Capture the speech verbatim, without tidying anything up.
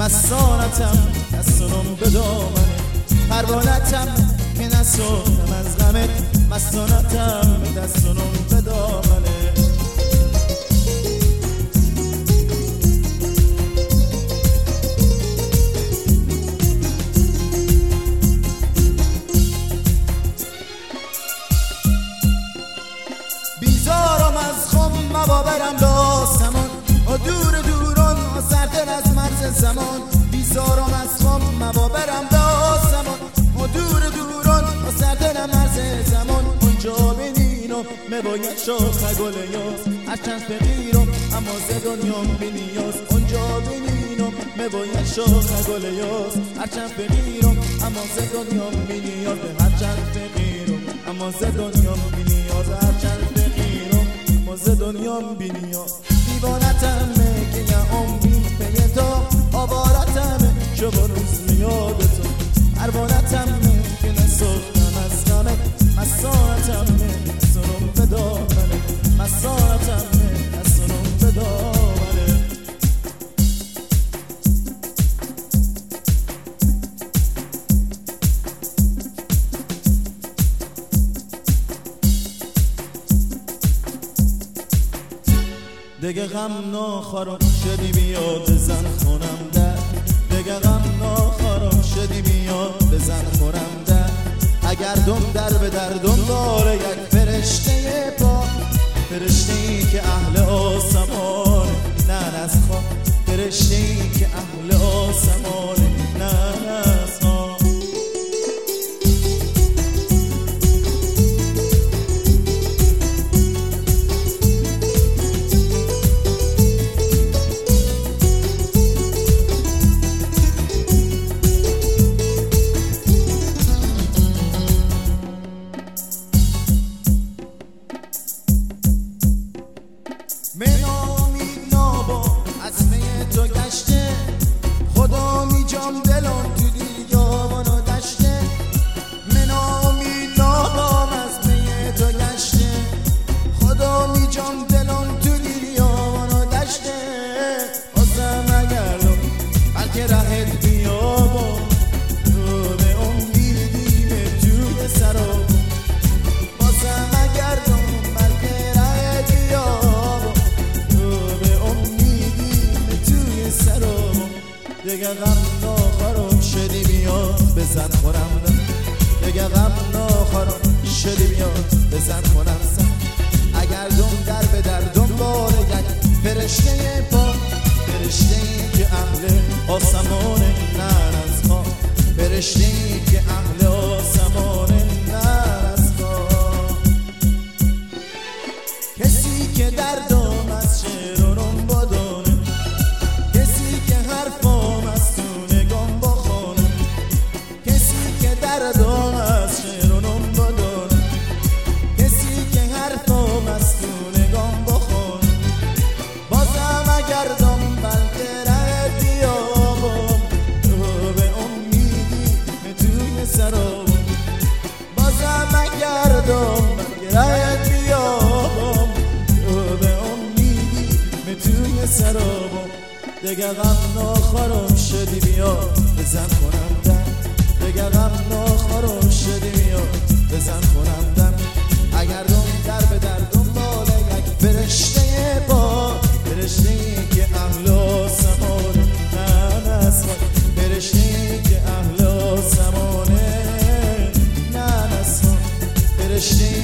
مسانتم دستانم به دامنه، پروانتم که نسوزم از غمت، مسانتم دستانم به دامنه. بیزارم از خم مبا برم به آسمان، و دور دوران و سرتر از مرز زمان. بیزارم از خم مبا برم به آسمان، و دور دوران و سرتر از مرز زمان. اونجا بینینو میباید شاخه گل یاز، هرچند فقیرم اما ز دنیام بینیاز. اونجا بینینو میباید شاخه گل یاز، هرچند فقیرم اما ز دنیام بینیاز. هرچند فقیرم اما ز دنیام بینیاز، هرچند فقیرم اما ز دنیام بینیاز. دیوانتمه که نه امید به یه تا، آوارتمه شب و روز میاد تو. پروانتمه که نسوختم از غمت، مسانتمه دستانم به دامنه، مسانتمه دستانم به دامنه. دیگه غم ناخارم شدی بیاد بزن خونم در، دیگه غم ناخارم شدی بیاد بزن خونم در. اگر دم در به در دنبال یک فرشته پاک، فرشته ای که اهل آسمان نه از خواه، فرشته ای که اهل آسمان نه از خواه. من امید نابا از می تو گشته، خدا می جام دلم تو دیگاوان و دشته. من امید نابا از می تو گشته، خدا می جام دلم تو دیگاوان و دشته. بازم اگرم بلکه رهت بیابم، رو به امیدی به توی سرم. بازم اگرم بلکه رهت بیابم، دیگه غم ناخارم شدی بیاد بزن خورم دم. دیگه غم ناخارم شدی بیاد بزن خورم سم. اگر دم در به در دنبال یک فرشته پاک، فرشته ای که اهل آسمان نه از خواه، فرشته ای که اهل آسمان نه از خواه. کسی که دردم از شعرم بدونه، کسی که حرفم از تو نگام بخونه، کسی که دردم از شعرم بدونه، کسی که حرفم از تو نگام بخونه. بازم اگردم بلکه رهت بیابم، رو به امیدی به توی سرم. بازم اگردم بلکه رهت بیابم، رو به امیدی به توی سرم. دیگه غم ناخارم شدی بیاد بزن خونم دم، دیگه غم ناخارم شدی بیاد بزن خونم دم. اگر دم در به در دنبال یک فرشته با، فرشته ای که اهل آسمان نه از خواه، فرشته ای که اهل آسمان نه از خواه، فرشته